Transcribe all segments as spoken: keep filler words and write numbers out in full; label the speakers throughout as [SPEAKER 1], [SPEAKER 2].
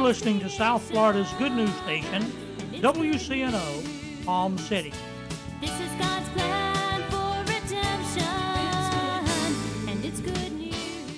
[SPEAKER 1] listening to South Florida's good news station, W C N O, Palm City.
[SPEAKER 2] This is God's plan for redemption, and it's good news.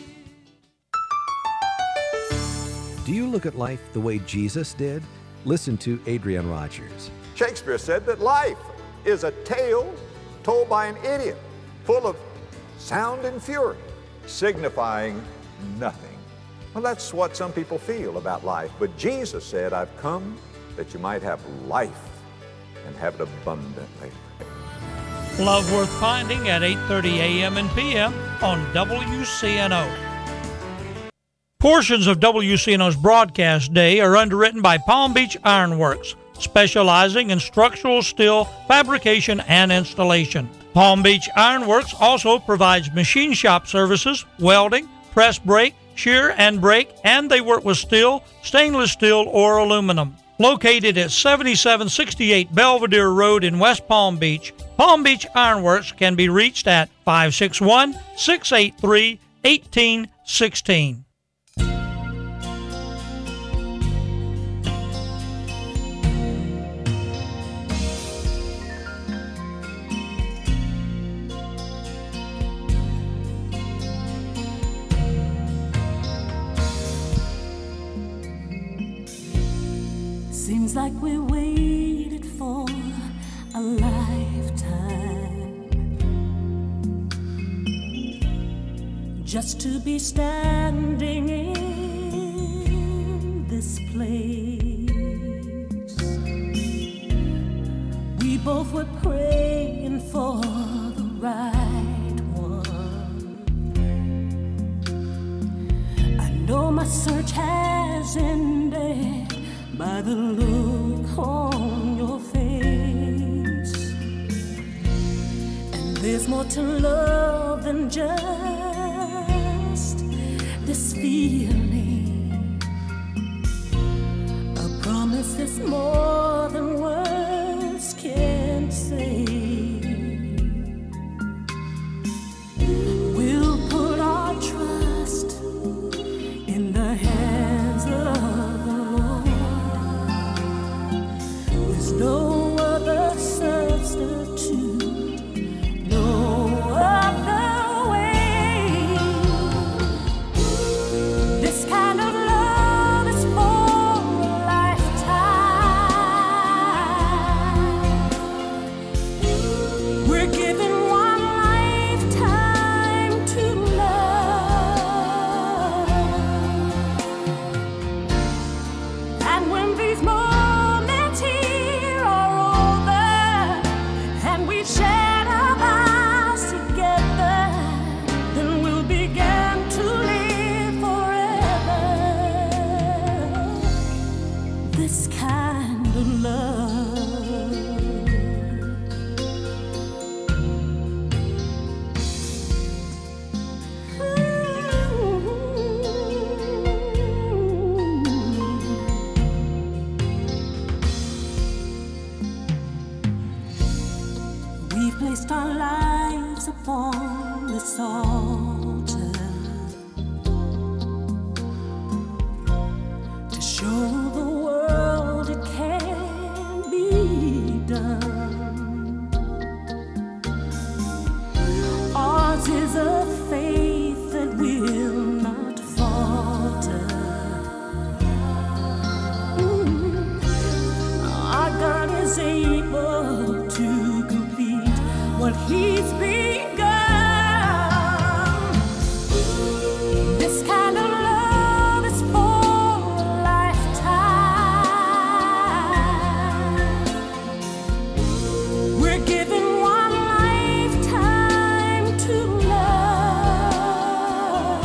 [SPEAKER 3] Do you look at life the way Jesus did? Listen to Adrian Rogers.
[SPEAKER 4] Shakespeare said that life is a tale told by an idiot, full of sound and fury, signifying nothing. Well, that's what some people feel about life. But Jesus said, I've come that you might have life and have it abundantly.
[SPEAKER 1] Love Worth Finding at eight thirty a.m. and p m on W C N O. Portions of W C N O's broadcast day are underwritten by Palm Beach Ironworks, specializing in structural steel fabrication and installation. Palm Beach Ironworks also provides machine shop services, welding, press brake, shear and brake, and they work with steel, stainless steel, or aluminum. Located at seventy-seven sixty-eight Belvedere Road in West Palm Beach, Palm Beach Ironworks can be reached at five six one, six eight three, one eight one six.
[SPEAKER 2] Seems like we waited for a lifetime just to be standing in this place. We both were praying for the right one. I know my search has ended by the look on your face, and there's more to love than just this feeling. A promise is more than words can say. We'll put our trust in the hands of no other substitute, no other way. This kind of love is for a lifetime. We're given one lifetime to love, and when these moments shared our lives together, then we'll begin to live forever. This kind of love. We've placed our lives upon this altar to show the world it can be done. Ours is a faith that will not falter. Mm. Our God is able to what He's begun. This kind of love is for a lifetime. We're given one lifetime to love,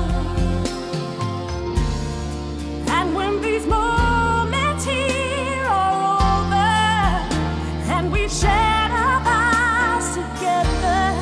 [SPEAKER 2] and when these moments here are over and we've shared our together,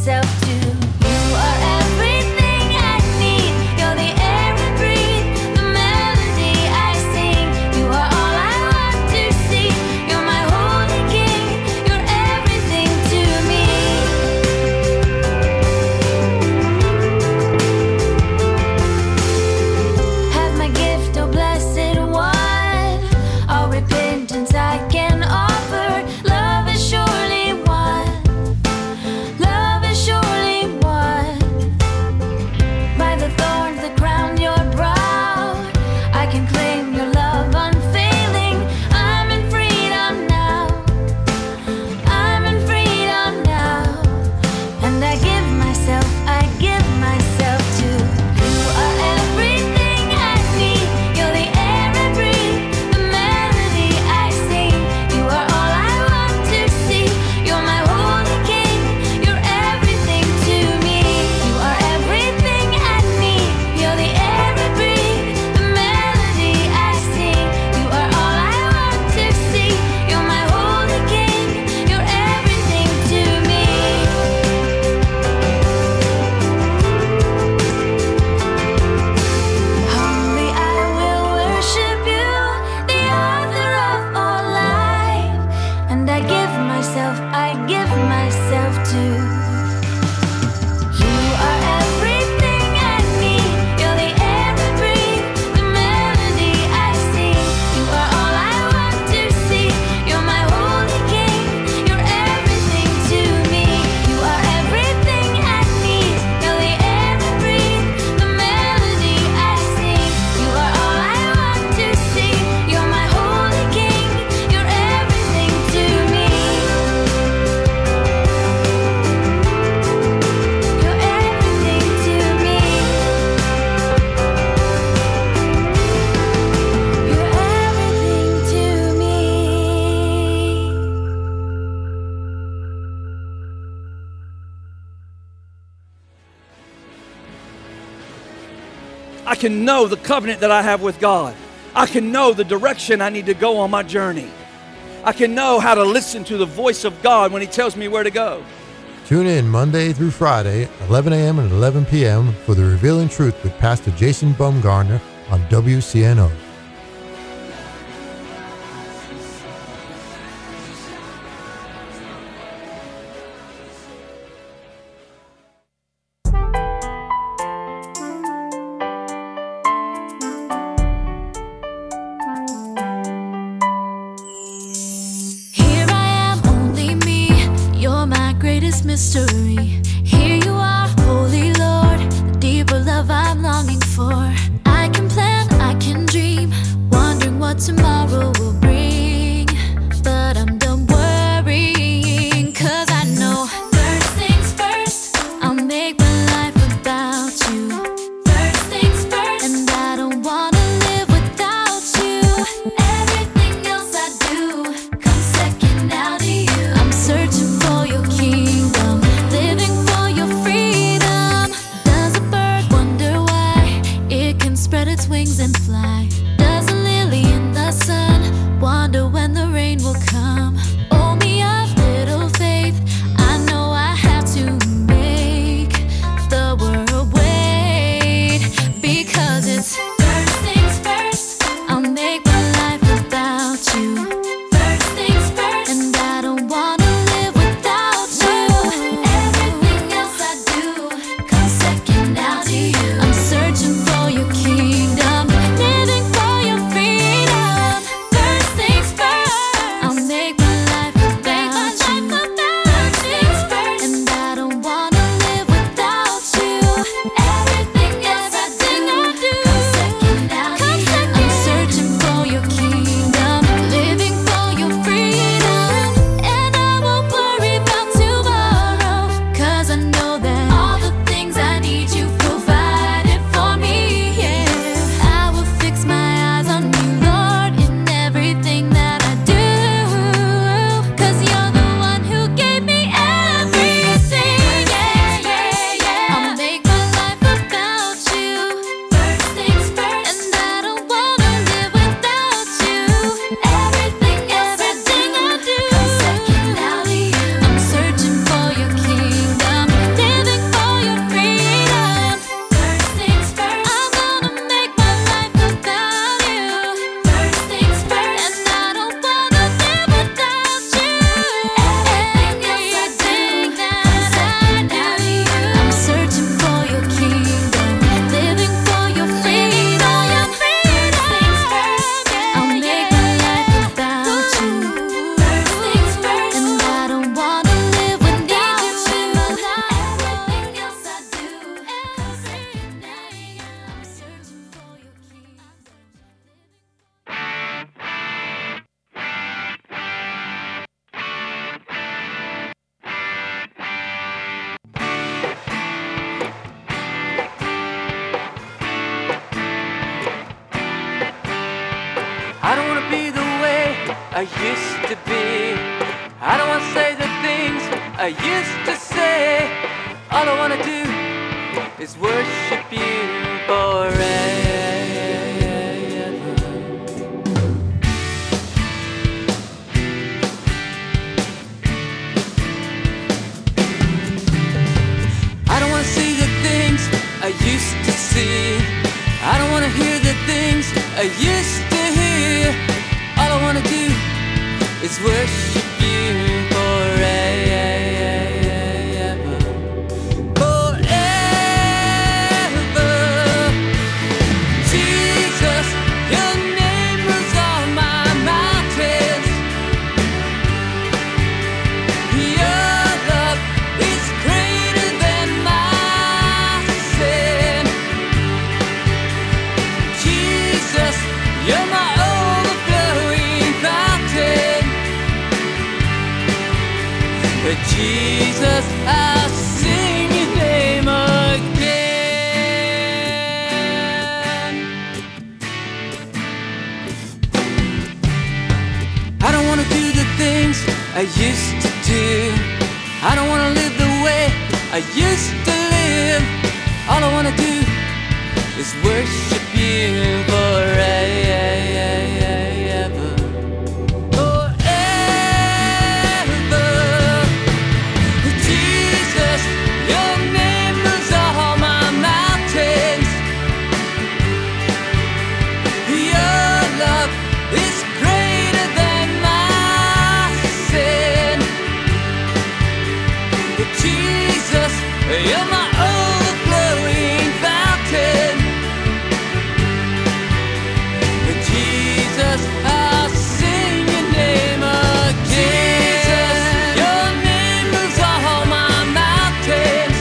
[SPEAKER 2] myself to you. Are everything I need. You're the air I breathe, the melody I sing. You are all I want to see. You're my holy king. You're everything to me. Have my gift, oh blessed one. All repentance I can offer. Love is surely one. Love is surely one. By the thorns that crown your brow, I can claim your love unfailing. I'm in freedom now. I'm in freedom now. And I give myself, I give myself to you. Are everything I need. You're the air I breathe, the melody I sing. You are all I want to see. You're my holy king. You're everything to me. You are everything I need. You're the air I breathe, the melody I sing. You are all I want to see. You're my holy king. You're everything to me. Humbly I will worship you, the author of all life. And I give myself, I give myself to you. Are everything I need. You're the air I breathe, the melody I sing. You are all I want to see. You're my holy king. You're everything to me. You are everything I need. You're the air I breathe, the melody I sing. You are all I want to see. You're my holy king. You're everything to me. You're everything to me. You're everything to me.
[SPEAKER 5] I can know the covenant that I have with God. I can know the direction I need to go on my journey. I can know how to listen to the voice of God when He tells me where to go.
[SPEAKER 6] Tune in Monday through Friday, eleven a.m. and eleven p.m. for The Revealing Truth with Pastor Jason Baumgartner on W C N O.
[SPEAKER 2] Here I am, only me. You're my greatest mystery. Here you are, Holy Lord, the deeper love I'm longing for. I can plan, I can dream, wondering what tomorrow will bring. But I'm done worrying, 'cause I know first things first, I'll make my life about you. First things first, and I don't wanna live without you. Everything else I do comes second now to you. I'm searching for your kingdom, living for your freedom. Does a bird wonder why it can spread its wings and fly? Does a lily in the sun
[SPEAKER 7] I used to be. I don't want to say the things I used to say. All I want to do is worship you forever. I don't want to see the things I used to see. I don't want to hear the things I used to hear. All I want to do is worship you forever. Forever. Jesus, your name was on my mountains. Your love is greater than my sin. Jesus, you're my overflowing fountain. But Jesus, I'll sing your name again. I don't want to do the things I used to do. I don't want to live the way I used to live. All I want to do is worship you forever. Forever. Jesus, your name was on my mountains. Your love is greater than my sin. Jesus, you're my overflowing fountain. Jesus, I'll sing your name again. Jesus, your name moves all my mountains.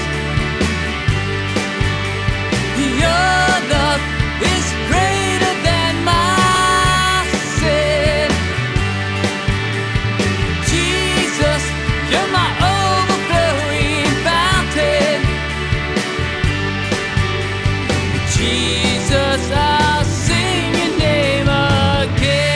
[SPEAKER 7] Your love is greater than my sin. Jesus, you're my overflowing fountain. Jesus, I'll sing your name again.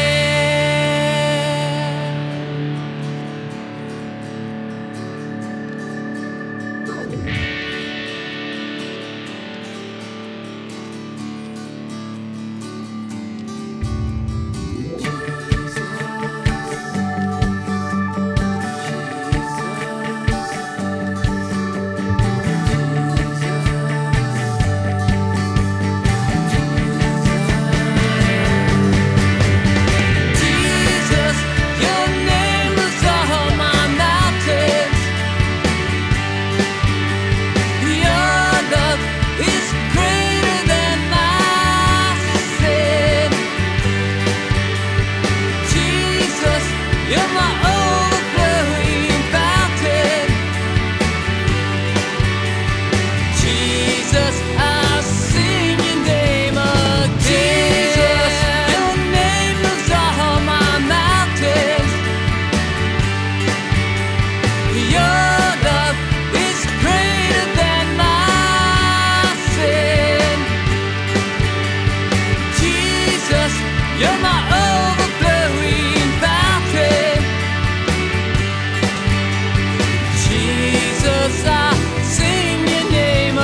[SPEAKER 7] Jesus, your name was on my mountains. Your love is greater than my sin. Jesus, you're my overflowing fountain. Jesus, I'll sing your name again. Jesus, your name was on my mountains. Your love is greater than my sin. Jesus, you're my overflowing fountain. Jesus, I'll sing your name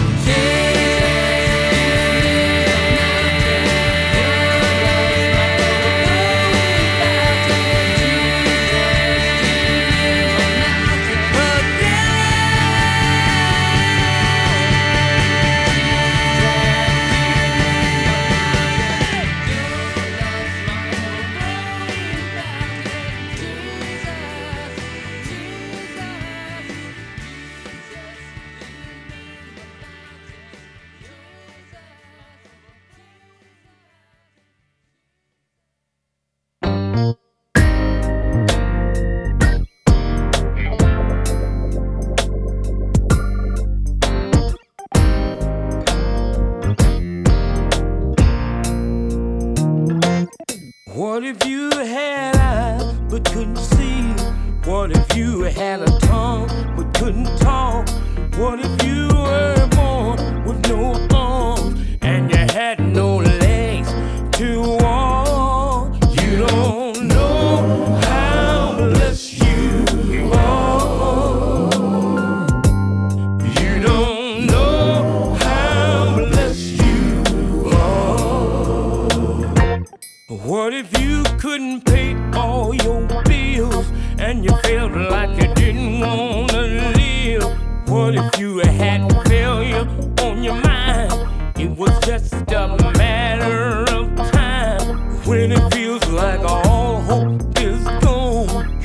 [SPEAKER 8] What if you had eyes but couldn't see? What if you had a tongue but couldn't talk? What if you were born with no arms and you had no legs to walk? You don't know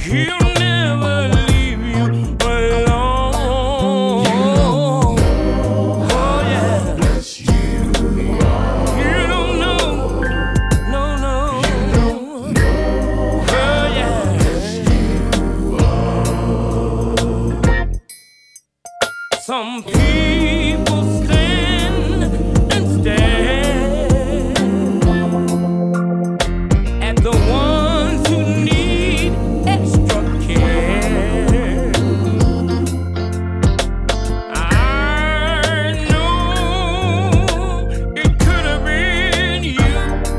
[SPEAKER 8] He'll never leave you alone. Oh yeah. You don't know. No, no. Oh yeah. Some people stand and stare at the ones who need extra care. I know it could have been you,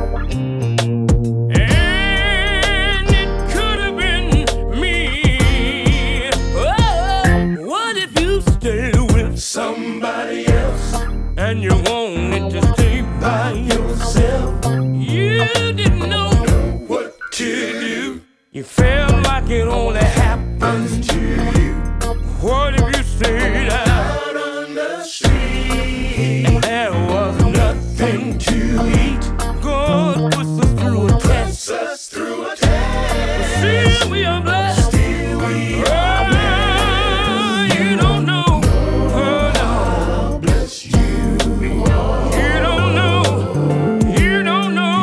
[SPEAKER 8] and it could have been me. Oh, what if you stayed with somebody else and you wanted to stay by yourself? You didn't know what to do. You felt like it only happens to you. What if you stayed out on the street and there was nothing to eat? God puts us through a test. Us through a test. Still we are blessed. Still we are blessed. You don't know. Oh no. Bless you. You don't know. You don't know.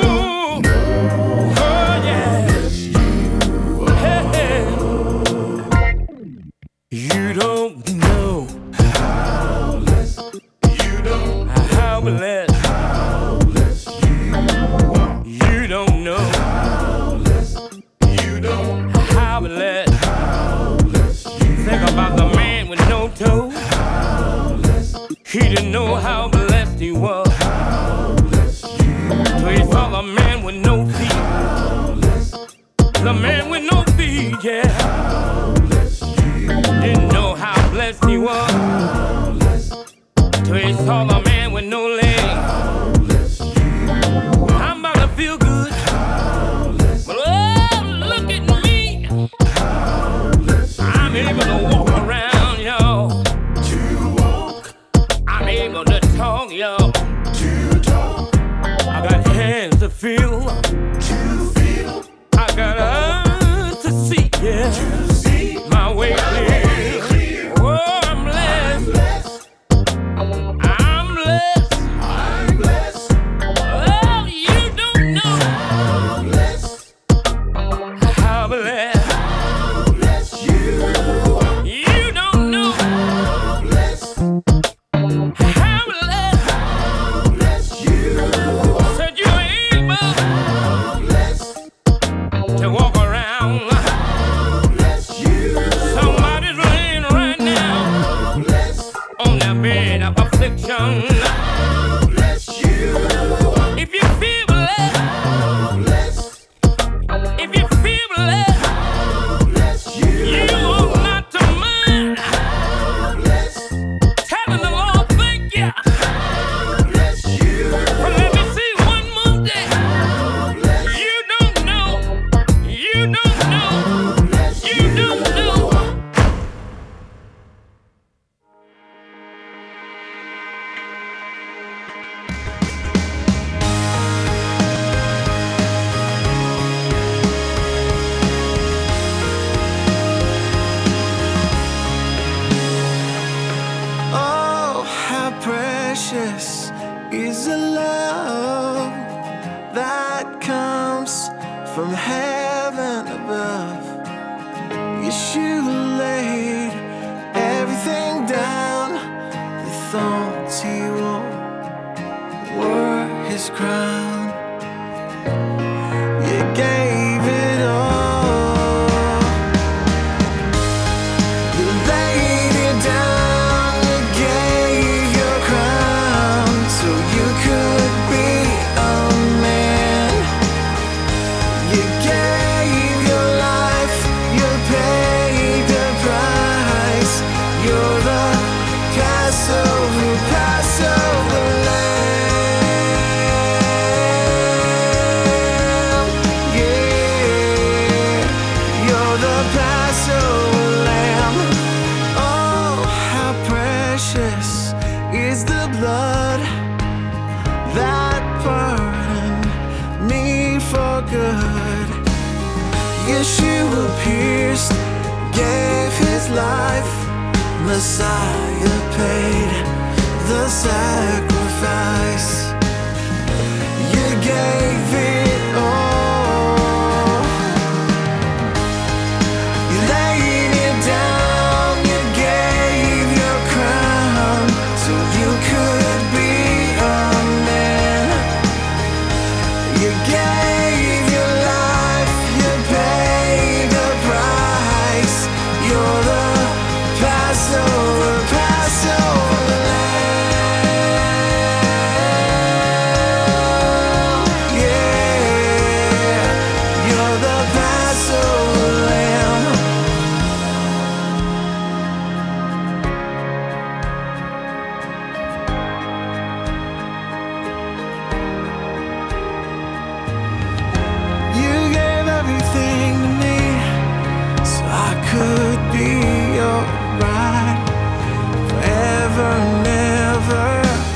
[SPEAKER 8] Oh yeah. Hey, hey. You don't know how blessed. You don't. How blessed. How blessed you are. You don't know how blessed. You don't. How blessed. How blessed you. Think about the man with no toes. How blessed. He didn't know how blessed he was. How blessed you. So he saw the man with no feet. How blessed. The man with no feet, yeah. How blessed you. Didn't know how blessed he was. How blessed. Till he saw the man with no legs. How blessed you. I'm about to feel good. How blessed. But oh, look at me. How blessed. I'm able to walk around, y'all. To walk. I'm able to talk, y'all. To talk. I got hands to feel. To feel. I got eyes to see, yeah. To see. My way clear. Oh, I'm blessed. I'm blessed. I'm blessed. Oh, you don't know how blessed. How blessed. How blessed you are. You don't know how blessed. How blessed. How blessed you are. Said you ain't able how blessed to walk around. How blessed you are. Somebody's laying right now how blessed on their bed of affliction. How blessed you are. If you feel blessed, how blessed. If you feel blessed, how blessed you are. You ought not to mind. How blessed. Telling the Lord thank you. How blessed you are. Well, let me see one more day. How blessed. You don't know. You don't know. How blessed you don't know.
[SPEAKER 9] Oh, how precious is the love that comes from heaven above. Yeshua laid everything down. The thorns he wore were his crown. You gave it all. You laid it down. You gave your crown so you could be a man. You gave your life. You paid the price. You're the Passover, Passover lamb. were pierced, gave his life. Messiah paid the sacrifice. You gave it all. You laid it down, you gave your crown so you could be a man. You gave your life, you paid the price. You're the Passover, Passover lamb. Yeah, you're the Passover lamb. You gave everything to me so I could be your bride forever and ever.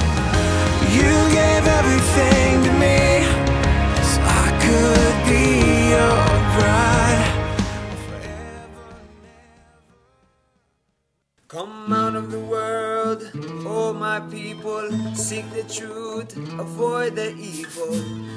[SPEAKER 9] You gave everything to me so I could be your bride forever and ever.
[SPEAKER 10] Come out of the world, oh my people, seek the truth, avoid the evil,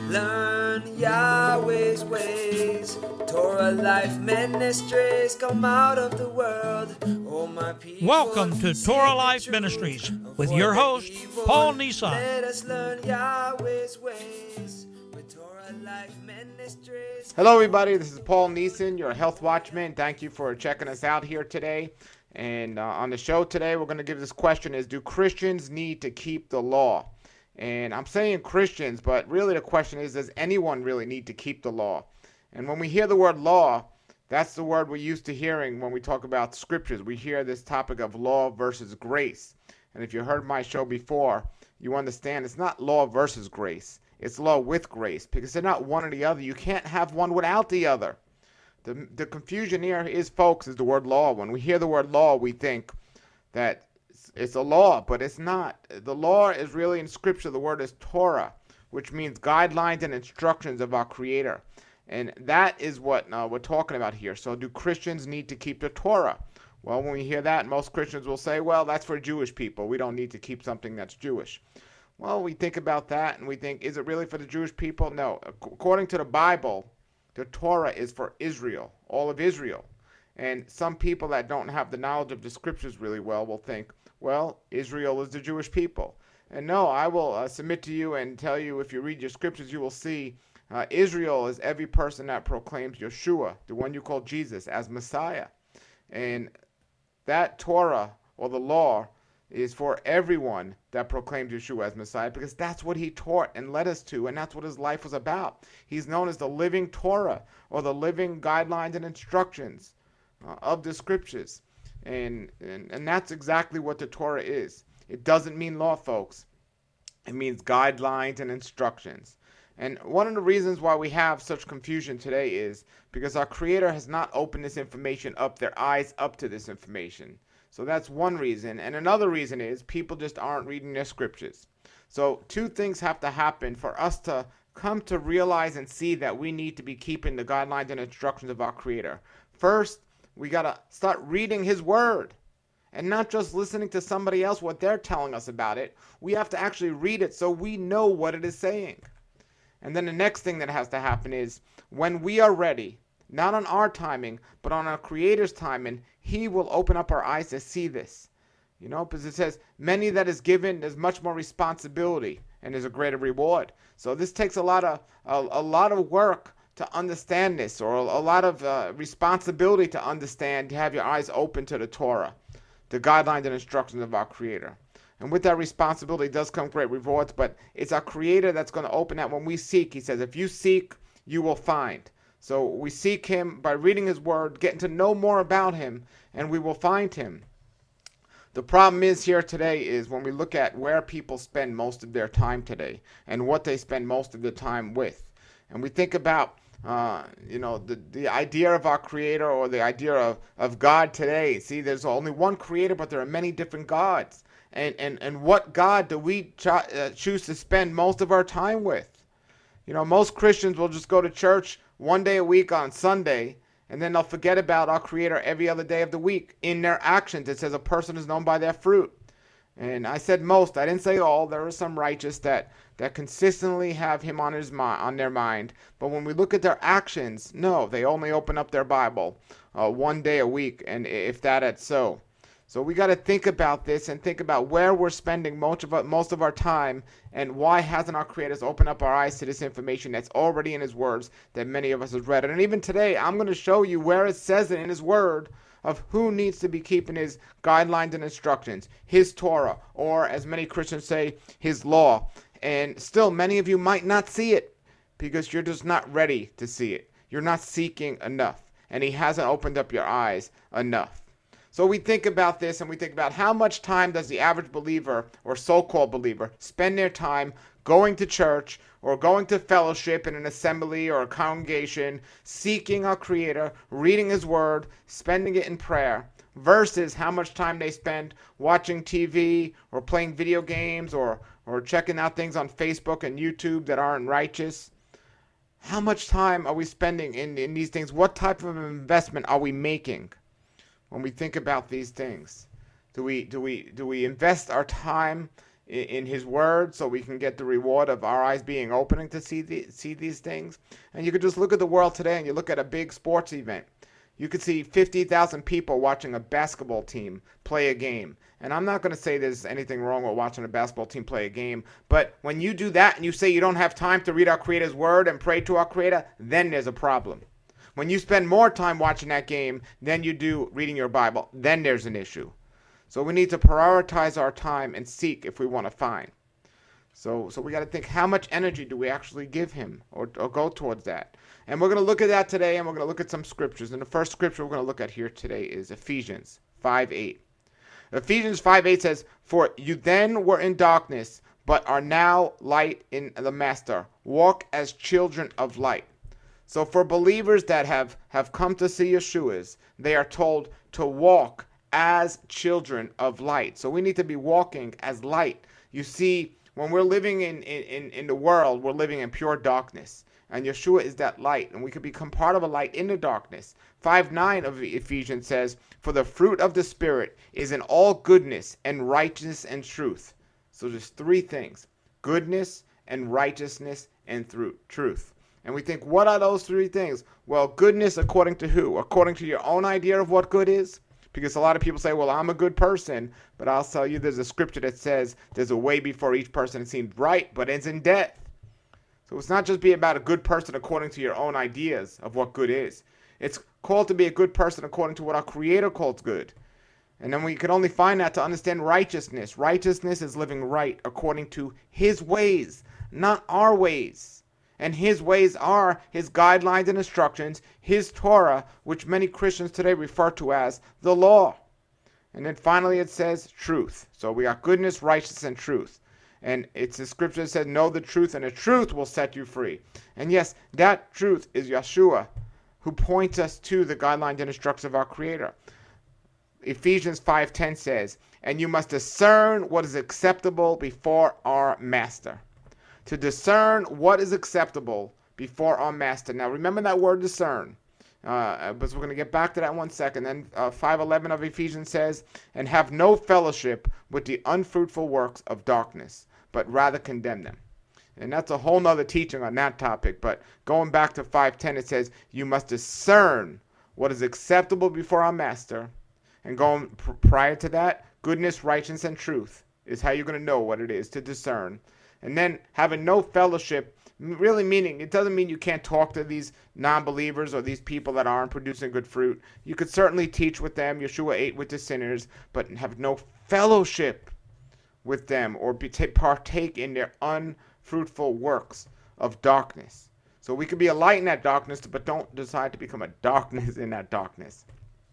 [SPEAKER 10] learn Yahweh's ways. Torah Life Ministries, come out of the world, oh my people.
[SPEAKER 1] Welcome to
[SPEAKER 10] seek
[SPEAKER 1] Torah
[SPEAKER 10] the
[SPEAKER 1] Life
[SPEAKER 10] truth,
[SPEAKER 1] Ministries with
[SPEAKER 10] avoid
[SPEAKER 1] your
[SPEAKER 10] the
[SPEAKER 1] host,
[SPEAKER 10] evil.
[SPEAKER 1] Paul Nissan.
[SPEAKER 10] Let us learn Yahweh's ways with Torah Life Ministries.
[SPEAKER 11] Hello, everybody. This is Paul Neeson, your health watchman. Thank you for checking us out here today. And uh, on the show today, we're going to give this question is, do Christians need to keep the law? And I'm saying Christians, but really the question is, does anyone really need to keep the law? And when we hear the word law, that's the word we're used to hearing when we talk about scriptures. We hear this topic of law versus grace. And if you heard my show before, you understand it's not law versus grace. It's law with grace, because they're not one or the other. You can't have one without the other. The, the confusion here is, folks, is the word law. When we hear the word law, we think that it's, it's a law, but it's not. The law is really, in Scripture, the word is Torah, which means guidelines and instructions of our Creator. And that is what uh, we're talking about here. So do Christians need to keep the Torah? Well, when we hear that, most Christians will say, well, that's for Jewish people. We don't need to keep something that's Jewish. Well, we think about that and we think, is it really for the Jewish people? No. According to the Bible, the Torah is for Israel, all of Israel. And some people that don't have the knowledge of the scriptures really well will think, well, Israel is the Jewish people. And no, I will uh, submit to you and tell you, if you read your scriptures, you will see uh, Israel is every person that proclaims Yeshua, the one you call Jesus, as Messiah. And that Torah, or the law, is for everyone that proclaims Yeshua as Messiah, because that's what he taught and led us to, and that's what his life was about. He's known as the living Torah, or the living guidelines and instructions uh, of the scriptures. And, and, and that's exactly what the Torah is. It doesn't mean law, folks. It means guidelines and instructions. And one of the reasons why we have such confusion today is because our Creator has not opened this information up, their eyes up to this information. So that's one reason. And another reason is people just aren't reading their scriptures. So two things have to happen for us to come to realize and see that we need to be keeping the guidelines and instructions of our Creator. First, we got to start reading His Word and not just listening to somebody else, what they're telling us about it. We have to actually read it so we know what it is saying. And then the next thing that has to happen is when we are ready, not on our timing, but on our Creator's timing, He will open up our eyes to see this. You know, because it says, many that is given, there's much more responsibility, and there's a greater reward. So this takes a lot of a, a lot of work to understand this, or a, a lot of uh, responsibility to understand, to have your eyes open to the Torah, the guidelines and instructions of our Creator. And with that responsibility does come great rewards, but it's our Creator that's going to open that when we seek. He says, if you seek, you will find. So we seek Him by reading His Word, getting to know more about Him, and we will find Him. The problem is here today is when we look at where people spend most of their time today and what they spend most of their time with. And we think about, uh, you know, the, the idea of our Creator, or the idea of, of God today. See, there's only one Creator, but there are many different gods. And, and, and what God do we cho- uh, choose to spend most of our time with? You know, most Christians will just go to church one day a week on Sunday, And then they'll forget about our Creator every other day of the week. In their actions, it says a person is known by their fruit. And I said most, I didn't say all. There are some righteous that, that consistently have him on, his mi- on their mind. But when we look at their actions, no, they only open up their Bible uh, one day a week, and if that, it's so. So we got to think about this and think about where we're spending most of our, most of our time, and why hasn't our Creator opened up our eyes to this information that's already in His words that many of us have read it. And even today, I'm going to show you where it says it in His word of who needs to be keeping His guidelines and instructions, His Torah, or as many Christians say, His law. And still, many of you might not see it because you're just not ready to see it. You're not seeking enough, and He hasn't opened up your eyes enough. So we think about this, and we think about how much time does the average believer or so-called believer spend their time going to church or going to fellowship in an assembly or a congregation, seeking our Creator, reading His word, spending it in prayer, versus how much time they spend watching T V or playing video games or, or checking out things on Facebook and YouTube that aren't righteous. How much time are we spending in, in these things? What type of investment are we making when we think about these things? Do we do we do we invest our time in, in His word so we can get the reward of our eyes being opening to see the, see these things? And you could just look at the world today, and you look at a big sports event. You could see fifty thousand people watching a basketball team play a game. And I'm not going to say there's anything wrong with watching a basketball team play a game, but when you do that and you say you don't have time to read our Creator's word and pray to our Creator, then there's a problem. When you spend more time watching that game than you do reading your Bible, then there's an issue. So we need to prioritize our time and seek if we want to find. So so we got to think, how much energy do we actually give Him or, or go towards that? And we're going to look at that today, and we're going to look at some scriptures. And the first scripture we're going to look at here today is Ephesians five eight. Ephesians five eight says, "For you then were in darkness, but are now light in the Master. Walk as children of light." So for believers that have, have come to see Yeshua's, they are told to walk as children of light. So we need to be walking as light. You see, when we're living in, in, in the world, we're living in pure darkness. And Yeshua is that light, and we can become part of a light in the darkness. five nine of Ephesians says, "For the fruit of the Spirit is in all goodness and righteousness and truth." So there's three things: goodness and righteousness and through truth. And we think, what are those three things? Well, goodness according to who? According to your own idea of what good is? Because a lot of people say, well, I'm a good person, but I'll tell you there's a scripture that says there's a way before each person that seems right, but ends in death. So it's not just be about a good person according to your own ideas of what good is. It's called to be a good person according to what our Creator calls good. And then we can only find that to understand righteousness. Righteousness is living right according to His ways, not our ways. And His ways are His guidelines and instructions, His Torah, which many Christians today refer to as the law. And then finally it says truth. So we got goodness, righteousness, and truth. And it's the scripture that says, know the truth, and the truth will set you free. And yes, that truth is Yeshua, who points us to the guidelines and instructions of our Creator. Ephesians five ten says, "And you must discern what is acceptable before our Master." To discern what is acceptable before our Master. Now remember that word discern. Uh, but we're going to get back to that in one second. Then uh, five eleven of Ephesians says, "And have no fellowship with the unfruitful works of darkness, but rather condemn them." And that's a whole nother teaching on that topic. But going back to five ten, it says, you must discern what is acceptable before our Master. And going pr- prior to that, goodness, righteousness, and truth is how you're going to know what it is to discern. And then having no fellowship, really meaning, it doesn't mean you can't talk to these non-believers or these people that aren't producing good fruit. You could certainly teach with them. Yeshua ate with the sinners, but have no fellowship with them or be, partake in their unfruitful works of darkness. So we could be a light in that darkness, but don't decide to become a darkness in that darkness.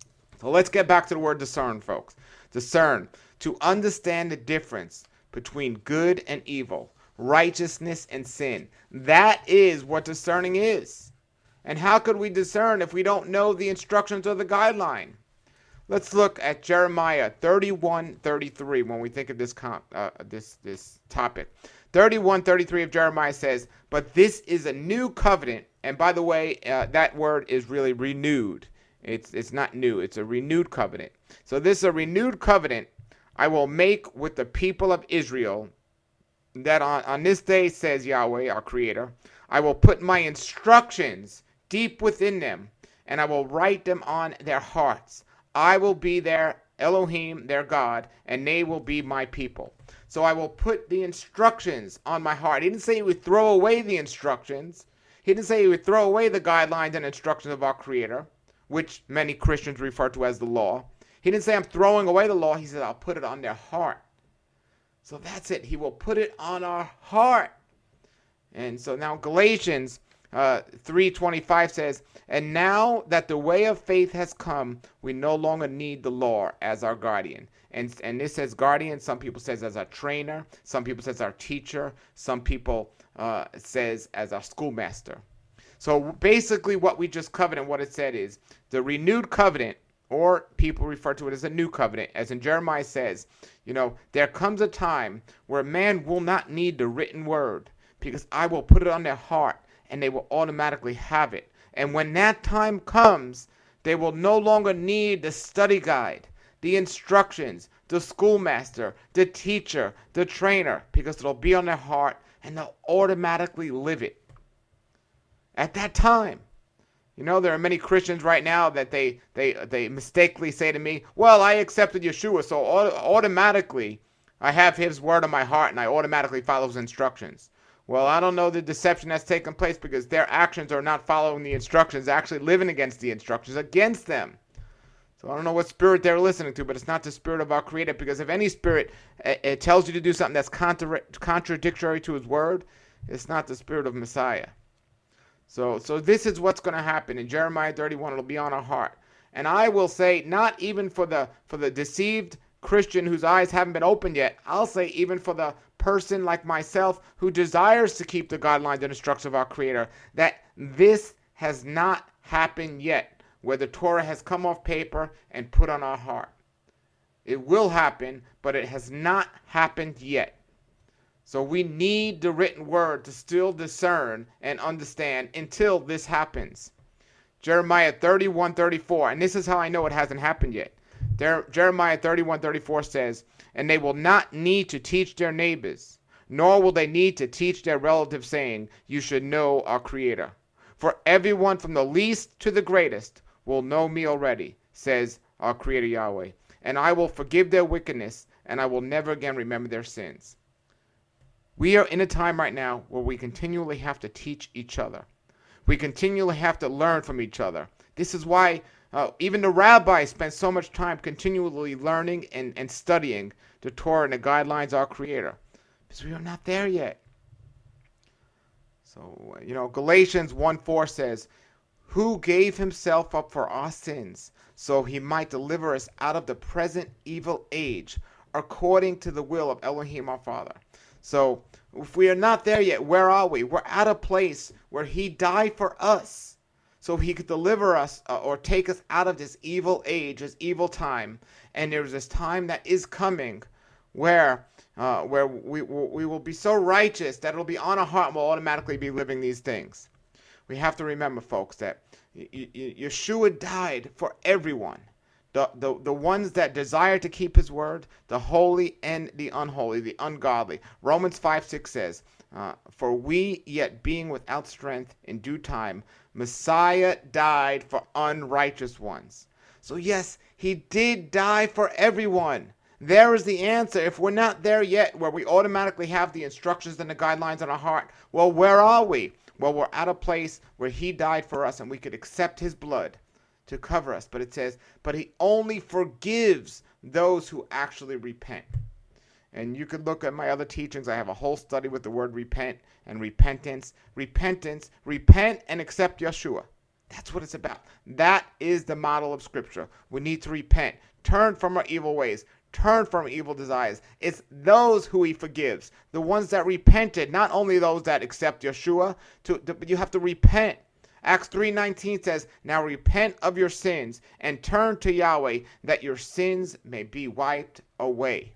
[SPEAKER 11] So let's get back to the word discern, folks. Discern, to understand the difference between good and evil, righteousness and sin. That is what discerning is. And how could we discern if we don't know the instructions or the guideline? Let's look at Jeremiah thirty-one thirty-three when we think of this comp, uh, this this topic. thirty-one thirty-three of Jeremiah says, "But this is a new covenant And by the way, uh, that word is really renewed. It's, it's not new. It's a renewed covenant. So this is a renewed covenant I will make with the people of Israel, that on, on this day, says Yahweh, our Creator, I will put my instructions deep within them, and I will write them on their hearts. I will be their Elohim, their God, and they will be my people. So I will put the instructions on my heart. He didn't say he would throw away the instructions. He didn't say he would throw away the guidelines and instructions of our Creator, which many Christians refer to as the law. He didn't say I'm throwing away the law. He said I'll put it on their heart. So that's it. He will put it on our heart. And so now Galatians uh, three twenty-five says, and now that the way of faith has come, we no longer need the law as our guardian. And, and this says guardian. Some people says as our trainer. Some people says our teacher. Some people uh, says as our schoolmaster. So basically what we just covered and what it said is the renewed covenant, or people refer to it as a new covenant, as in Jeremiah says, you know, there comes a time where man will not need the written word, because I will put it on their heart and they will automatically have it. And when that time comes, they will no longer need the study guide, the instructions, the schoolmaster, the teacher, the trainer, because it'll be on their heart and they'll automatically live it. At that time, you know, there are many Christians right now that they they they mistakenly say to me, well, I accepted Yeshua, so auto- automatically I have his word on my heart and I automatically follow his instructions. Well, I don't know the deception that's taken place, because their actions are not following the instructions, they're actually living against the instructions, against them. So I don't know what spirit they're listening to, but it's not the spirit of our Creator, because if any spirit it, it tells you to do something that's contra- contradictory to his word, it's not the spirit of Messiah. So so this is what's going to happen. In Jeremiah thirty-one, it'll be on our heart. And I will say, not even for the for the deceived Christian whose eyes haven't been opened yet, I'll say even for the person like myself who desires to keep the guidelines and instructions of our Creator, that this has not happened yet, where the Torah has come off paper and put on our heart. It will happen, but it has not happened yet. So we need the written word to still discern and understand until this happens. Jeremiah thirty-one thirty-four, and this is how I know it hasn't happened yet. There, Jeremiah thirty-one thirty-four says, and they will not need to teach their neighbors, nor will they need to teach their relatives, saying, you should know our Creator. For everyone from the least to the greatest will know me already, says our Creator Yahweh. And I will forgive their wickedness, and I will never again remember their sins. We are in a time right now where we continually have to teach each other. We continually have to learn from each other. This is why uh, even the rabbis spend so much time continually learning and, and studying the Torah and the guidelines of our Creator, because we are not there yet. So, you know, Galatians one four says, who gave himself up for our sins, so he might deliver us out of the present evil age, according to the will of Elohim our Father. So if we are not there yet, where are we? We're at a place where he died for us, so he could deliver us uh, or take us out of this evil age, this evil time. And there's this time that is coming where uh, where we, we will be so righteous that it'll be on our heart and we'll automatically be living these things. We have to remember, folks, that y- y- Yeshua died for everyone. The, the, the ones that desire to keep his word, the holy and the unholy, the ungodly. Romans five six says, uh, for we yet being without strength in due time, Messiah died for unrighteous ones. So yes, he did die for everyone. There is the answer. If we're not there yet, where we automatically have the instructions and the guidelines on our heart, well, where are we? Well, we're at a place where he died for us and we could accept his blood to cover us. But it says, but he only forgives those who actually repent. And you could look at my other teachings. I have a whole study with the word repent and repentance. Repentance, repent and accept Yeshua. That's what it's about. That is the model of Scripture. We need to repent, turn from our evil ways, turn from evil desires. It's those who he forgives, the ones that repented, not only those that accept Yeshua, to, to, but you have to repent. Acts three nineteen says, now repent of your sins and turn to Yahweh, that your sins may be wiped away.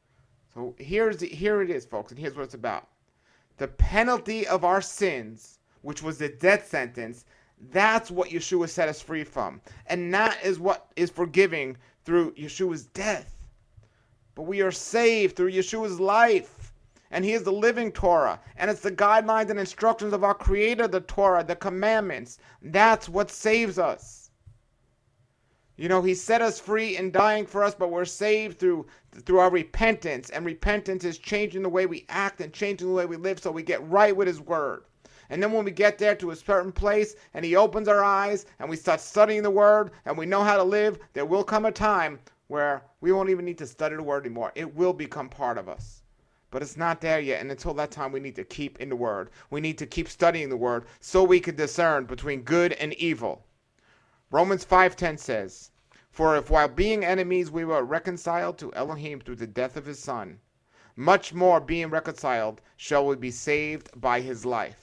[SPEAKER 11] So here's the, here it is, folks, and here's what it's about. The penalty of our sins which was the death sentence, that's what Yeshua set us free from. And that is what is forgiving through Yeshua's death. But we are saved through Yeshua's life. And he is the living Torah. And it's the guidelines and instructions of our Creator, the Torah, the commandments. That's what saves us. You know, he set us free in dying for us, but we're saved through through our repentance. And repentance is changing the way we act and changing the way we live so we get right with his word. And then when we get there to a certain place and he opens our eyes and we start studying the word and we know how to live, there will come a time where we won't even need to study the word anymore. It will become part of us. But it's not there yet. And until that time, we need to keep in the word. We need to keep studying the word so we can discern between good and evil. Romans five ten says, "For if while being enemies we were reconciled to Elohim through the death of his Son, much more being reconciled shall we be saved by his life."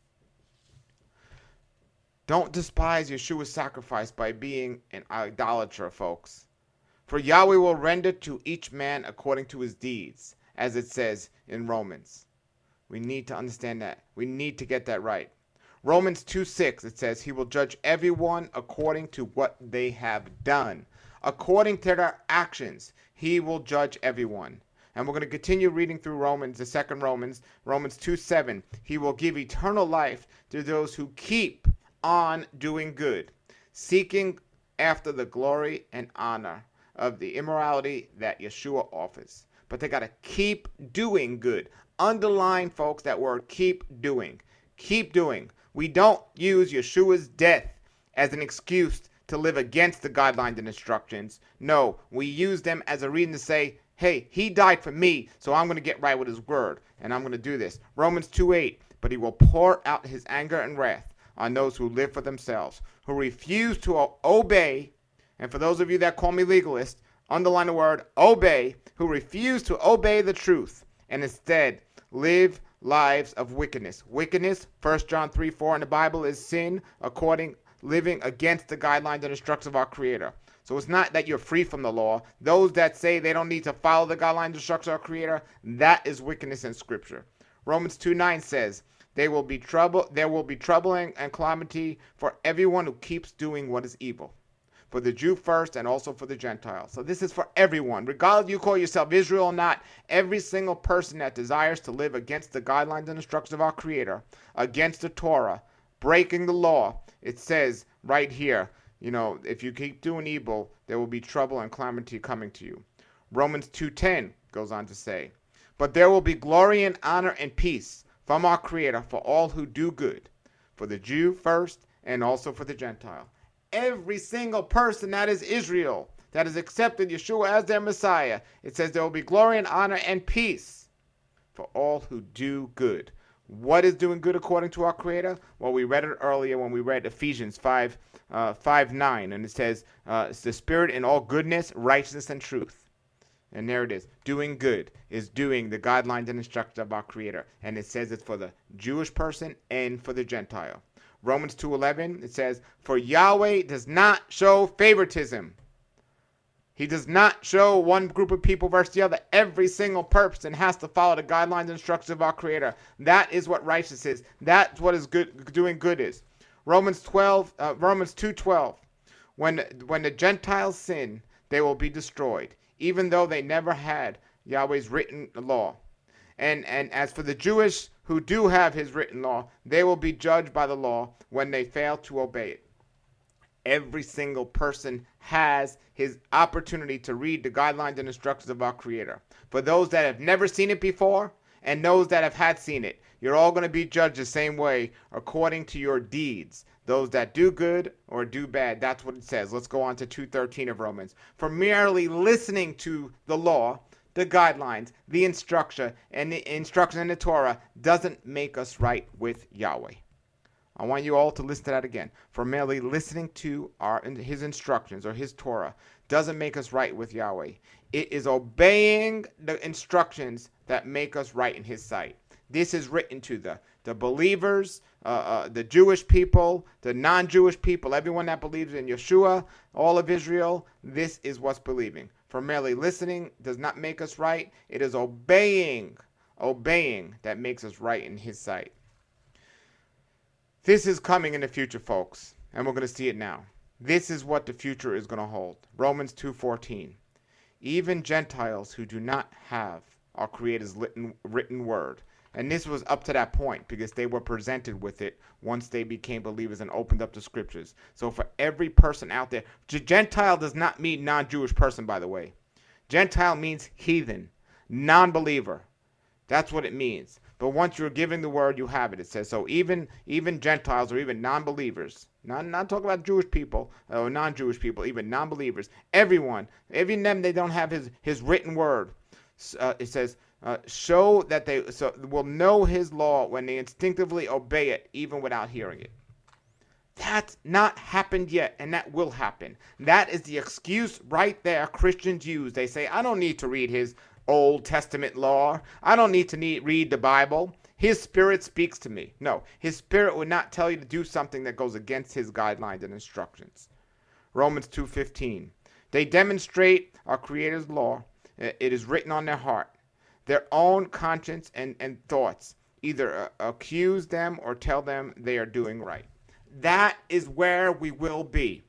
[SPEAKER 11] Don't despise Yeshua's sacrifice by being an idolater, folks. For Yahweh will render to each man according to his deeds, as it says in Romans. We need to understand that. We need to get that right. Romans two six, it says, "He will judge everyone according to what they have done." According to their actions, he will judge everyone. And we're going to continue reading through Romans, the second Romans, Romans two seven. "He will give eternal life to those who keep on doing good, seeking after the glory and honor of the immorality that Yeshua offers." But they got to keep doing good. Underline, folks, that word, keep doing. Keep doing. We don't use Yeshua's death as an excuse to live against the guidelines and instructions. No, we use them as a reason to say, hey, he died for me, so I'm going to get right with his word, and I'm going to do this. Romans two eight, "But he will pour out his anger and wrath on those who live for themselves, who refuse to obey," and for those of you that call me legalist, underline the word obey, "who refuse to obey the truth and instead live lives of wickedness." Wickedness, First John three four in the Bible, is sin according living against the guidelines and instructions of our Creator. So it's not that you're free from the law. Those that say they don't need to follow the guidelines and instructions of our Creator, that is wickedness in Scripture. Romans two nine says, They will be trouble, there will be trouble and calamity for everyone who keeps doing what is evil, for the Jew first and also for the Gentile. So this is for everyone, regardless if you call yourself Israel or not. Every single person that desires to live against the guidelines and instructions of our Creator, against the Torah, breaking the law. It says right here, you know, if you keep doing evil, there will be trouble and calamity coming to you. Romans two ten goes on to say, "But there will be glory and honor and peace from our Creator for all who do good, for the Jew first and also for the Gentile." Every single person that is Israel, that has accepted Yeshua as their Messiah, it says there will be glory and honor and peace for all who do good. What is doing good according to our Creator? Well, we read it earlier when we read Ephesians five, uh, five nine, and it says, uh, it's the Spirit in all goodness, righteousness, and truth. And there it is. Doing good is doing the guidelines and instructions of our Creator. And it says it's for the Jewish person and for the Gentile. Romans two eleven, it says, "For Yahweh does not show favoritism." He does not show one group of people versus the other. Every single person has to follow the guidelines and instructions of our Creator. That is what righteous is. That's what is good. Doing good is. Romans twelve, uh, Romans two twelve, when when the Gentiles sin, they will be destroyed, even though they never had Yahweh's written law. And and as for the Jewish who do have his written law, they will be judged by the law when they fail to obey it. Every single person has his opportunity to read the guidelines and instructions of our Creator. For those that have never seen it before and those that have had seen it, you're all going to be judged the same way according to your deeds. Those that do good or do bad, that's what it says. Let's go on to two thirteen of Romans. "For merely listening to the law, the guidelines, the instruction, and the instruction in the Torah doesn't make us right with Yahweh." I want you all to listen to that again. For merely listening to our his instructions or his Torah doesn't make us right with Yahweh. It is obeying the instructions that make us right in his sight. This is written to the, the believers, uh, uh, the Jewish people, the non-Jewish people, everyone that believes in Yeshua, all of Israel. This is what's believing. For merely listening does not make us right. It is obeying, obeying that makes us right in his sight. This is coming in the future, folks, and we're going to see it now. This is what the future is going to hold. Romans two fourteen. Even Gentiles who do not have our Creator's written, written word. And this was up to that point because they were presented with it once they became believers and opened up the scriptures. So for every person out there, Gentile does not mean non-Jewish person, by the way. Gentile means heathen, non-believer. That's what it means. But once you're giving the word, you have it. It says so. Even even Gentiles or even non-believers, not not talking about Jewish people or non-Jewish people, even non-believers, everyone, even them, they don't have his his written word. Uh, it says, uh, show that they so will know his law when they instinctively obey it, even without hearing it. That's not happened yet, and that will happen. That is the excuse right there Christians use. They say, I don't need to read his Old Testament law. I don't need to need, read the Bible. His spirit speaks to me. No, his spirit would not tell you to do something that goes against his guidelines and instructions. Romans two fifteen. They demonstrate our Creator's law. It is written on their heart. Their own conscience and, and thoughts either uh, accuse them or tell them they are doing right. That is where we will be.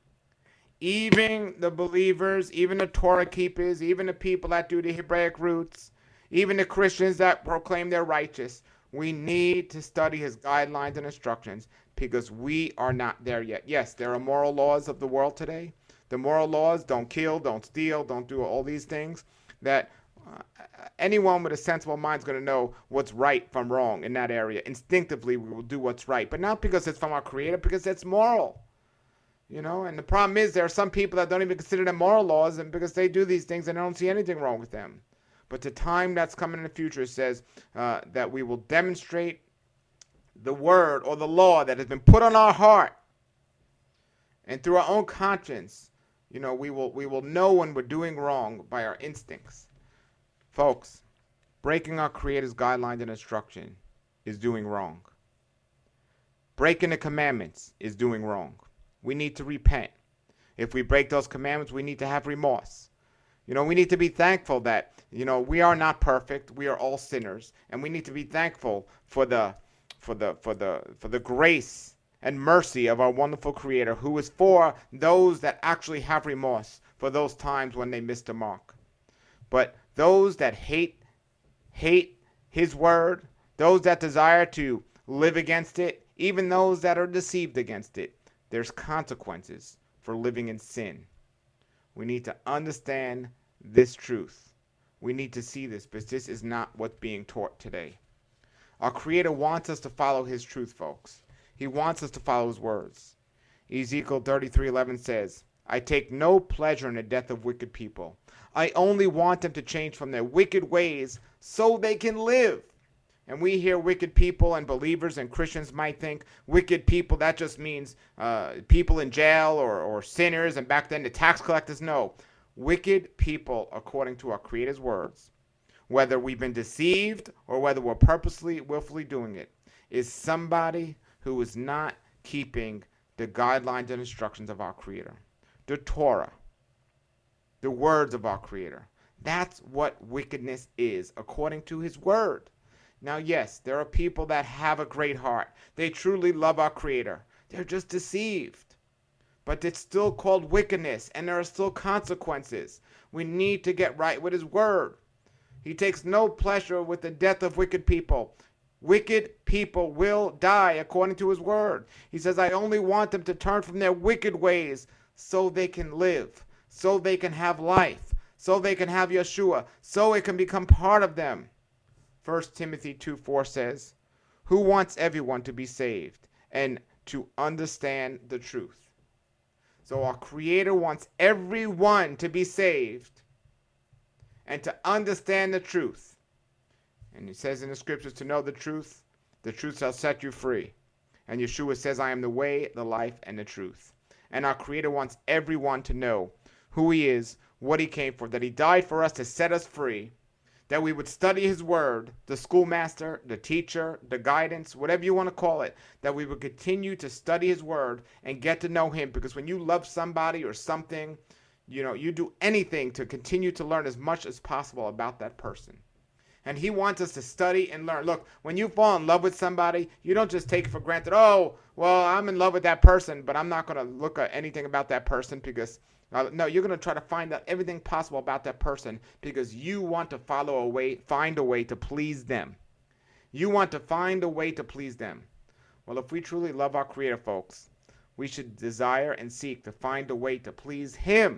[SPEAKER 11] Even the believers, even the Torah keepers, even the people that do the Hebraic roots, even the Christians that proclaim they're righteous, we need to study his guidelines and instructions because we are not there yet. Yes, there are moral laws of the world today. The moral laws, don't kill, don't steal, don't do all these things that uh, anyone with a sensible mind is going to know what's right from wrong in that area. Instinctively, we will do what's right, but not because it's from our Creator, because it's moral. You know, and the problem is there are some people that don't even consider them moral laws, and because they do these things and I don't see anything wrong with them. But the time that's coming in the future says uh, that we will demonstrate the word or the law that has been put on our heart, and through our own conscience, you know, we will we will know when we're doing wrong by our instincts. Folks, breaking our Creator's guidelines and instruction is doing wrong. Breaking the commandments is doing wrong. We need to repent. If we break those commandments, we need to have remorse. You know, we need to be thankful that, you know, we are not perfect. We are all sinners, and we need to be thankful for the for the for the for the grace and mercy of our wonderful Creator, who is for those that actually have remorse for those times when they missed the mark. But those that hate hate his word, those that desire to live against it, even those that are deceived against it, there's consequences for living in sin. We need to understand this truth. We need to see this, because this is not what's being taught today. Our Creator wants us to follow his truth, folks. He wants us to follow his words. Ezekiel thirty-three eleven says, I take no pleasure in the death of wicked people. I only want them to change from their wicked ways so they can live. And we hear wicked people, and believers and Christians might think wicked people, that just means uh, people in jail or, or sinners, and back then the tax collectors. No, wicked people, according to our Creator's words, whether we've been deceived or whether we're purposely, willfully doing it, is somebody who is not keeping the guidelines and instructions of our Creator. The Torah, the words of our Creator. That's what wickedness is, according to his word. Now, yes, there are people that have a great heart. They truly love our Creator. They're just deceived. But it's still called wickedness, and there are still consequences. We need to get right with his word. He takes no pleasure with the death of wicked people. Wicked people will die according to his word. He says, I only want them to turn from their wicked ways so they can live, so they can have life, so they can have Yeshua, so it can become part of them. First Timothy two four says, who wants everyone to be saved and to understand the truth? So our Creator wants everyone to be saved and to understand the truth. And he says in the scriptures, to know the truth, the truth shall set you free. And Yeshua says, I am the way, the life, and the truth. And our Creator wants everyone to know who he is, what he came for, that he died for us to set us free, that we would study his word, the schoolmaster, the teacher, the guidance, whatever you want to call it, that we would continue to study his word and get to know him. Because when you love somebody or something, you know, you do anything to continue to learn as much as possible about that person. And he wants us to study and learn. Look, when you fall in love with somebody, you don't just take it for granted. Oh, well, I'm in love with that person, but I'm not going to look at anything about that person because, uh, no, you're going to try to find out everything possible about that person because you want to follow a way, find a way to please them. You want to find a way to please them. Well, if we truly love our Creator, folks, we should desire and seek to find a way to please Him.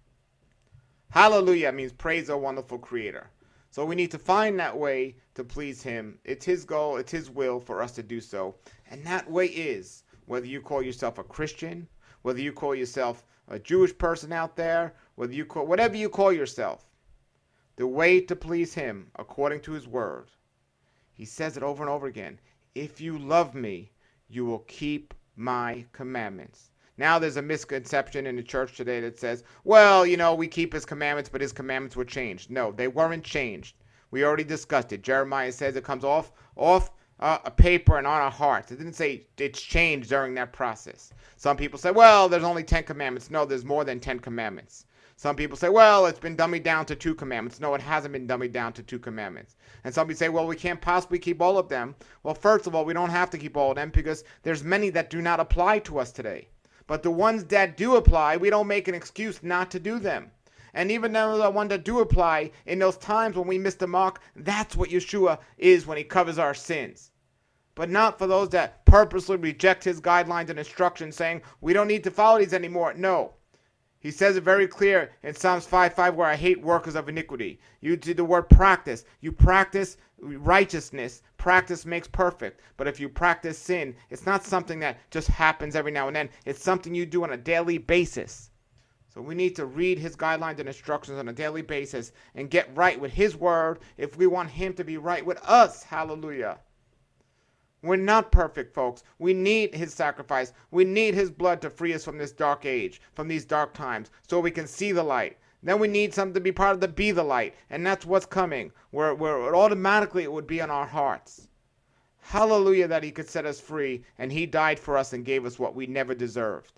[SPEAKER 11] Hallelujah means praise our wonderful Creator. So we need to find that way to please Him. It's His goal, it's His will for us to do so. And that way is, whether you call yourself a Christian, whether you call yourself a Jewish person out there, whether you call, whatever you call yourself, the way to please Him according to His word. He says it over and over again. If you love me, you will keep my commandments. Now there's a misconception in the church today that says, well, you know, we keep His commandments, but His commandments were changed. No, they weren't changed. We already discussed it. Jeremiah says it comes off, off uh, a paper and on our hearts. It didn't say it's changed during that process. Some people say, well, there's only ten commandments. No, there's more than ten commandments. Some people say, well, it's been dummied down to two commandments. No, it hasn't been dummied down to two commandments. And some people say, well, we can't possibly keep all of them. Well, first of all, we don't have to keep all of them because there's many that do not apply to us today. But the ones that do apply, we don't make an excuse not to do them. And even though the ones that do apply, in those times when we miss the mark, that's what Yeshua is when He covers our sins. But not for those that purposely reject His guidelines and instructions saying, we don't need to follow these anymore. No. He says it very clear in Psalms five five, where I hate workers of iniquity. You do the word practice. You practice righteousness. Practice makes perfect. But if you practice sin, it's not something that just happens every now and then. It's something you do on a daily basis. So we need to read His guidelines and instructions on a daily basis and get right with His word if we want Him to be right with us. Hallelujah. We're not perfect, folks. We need His sacrifice. We need His blood to free us from this dark age, from these dark times, so we can see the light. Then we need something to be part of the Be the Light, and that's what's coming, where, where automatically it would be on our hearts. Hallelujah that He could set us free, and He died for us and gave us what we never deserved.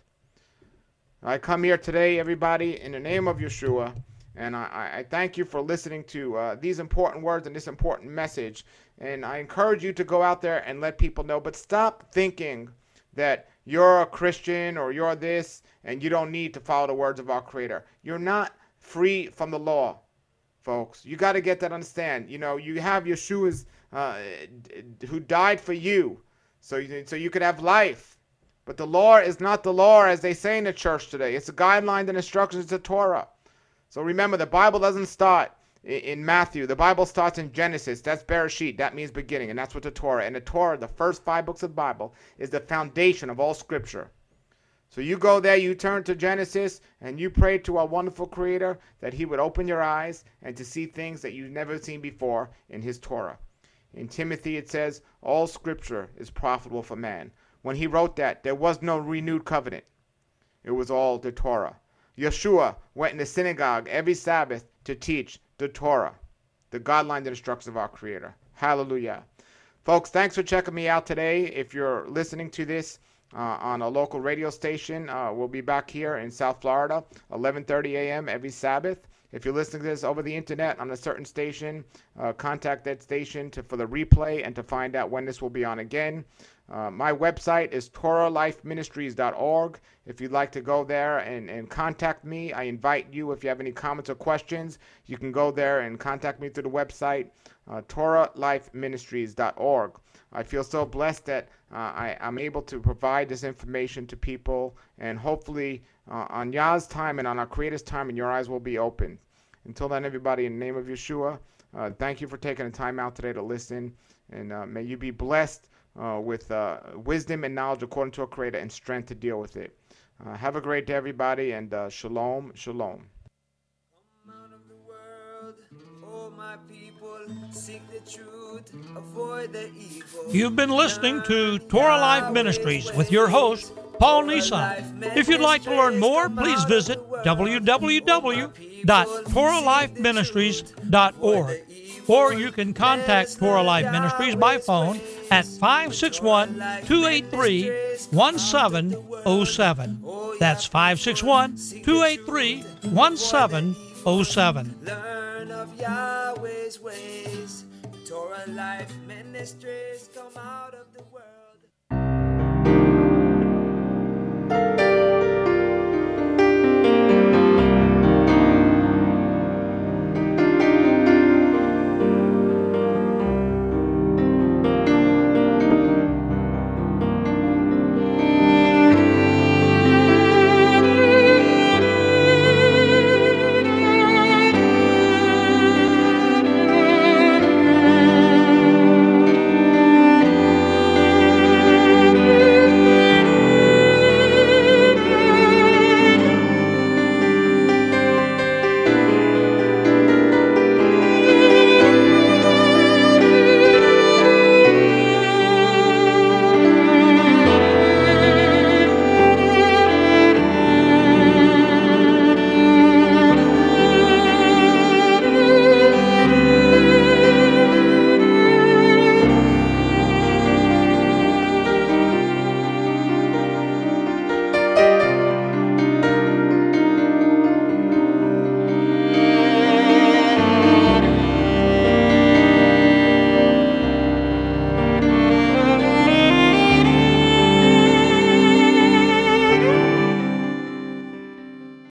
[SPEAKER 11] I come here today, everybody, in the name of Yeshua, and I, I thank you for listening to uh, these important words and this important message. And I encourage you to go out there and let people know. But stop thinking that you're a Christian or you're this and you don't need to follow the words of our Creator. You're not free from the law, folks. You got to get that understand. You know, you have Yeshua's uh, who died for you so you, so you could have life. But the law is not the law as they say in the church today. It's a guideline and instructions. It's a Torah. So remember, the Bible doesn't start in Matthew. The Bible starts in Genesis. That's Bereshit. That means beginning, and that's what the Torah. And the Torah, the first five books of the Bible, is the foundation of all Scripture. So you go there, you turn to Genesis, and you pray to our wonderful Creator that He would open your eyes and to see things that you've never seen before in His Torah. In Timothy it says, all Scripture is profitable for man. When he wrote that, there was no renewed covenant. It was all the Torah. Yeshua went in the synagogue every Sabbath to teach the Torah, the guidelines and instructions of our Creator. Hallelujah. Folks, thanks for checking me out today. If you're listening to this uh, on a local radio station, uh, we'll be back here in South Florida, eleven thirty a.m. every Sabbath. If you're listening to this over the internet on a certain station, uh, contact that station to, for the replay and to find out when this will be on again. Uh, my website is Torah Life Ministries dot org. If you'd like to go there and, and contact me, I invite you, if you have any comments or questions, you can go there and contact me through the website, uh, Torah Life Ministries dot org. I feel so blessed that uh, I, I'm able to provide this information to people, and hopefully uh, on Yah's time and on our Creator's time, and your eyes will be open. Until then, everybody, in the name of Yeshua, uh, thank you for taking the time out today to listen, and uh, may you be blessed Uh, with uh, wisdom and knowledge according to a Creator and strength to deal with it. Uh, have a great day, everybody, and uh, shalom, shalom.
[SPEAKER 10] Come out of the world, oh my people, seek the truth, avoid the evil.
[SPEAKER 1] You've been listening to Torah Life Ministries with your host, Paul Nissan. If you'd like to learn more, please visit w w w dot torah life ministries dot org. Or you can contact Torah Life Ministries by phone at five six one, two eight three, one seven zero seven. That's five six one, two eight three, one seven zero seven.
[SPEAKER 10] Learn of Yahweh's ways. Torah Life Ministries come out of the world.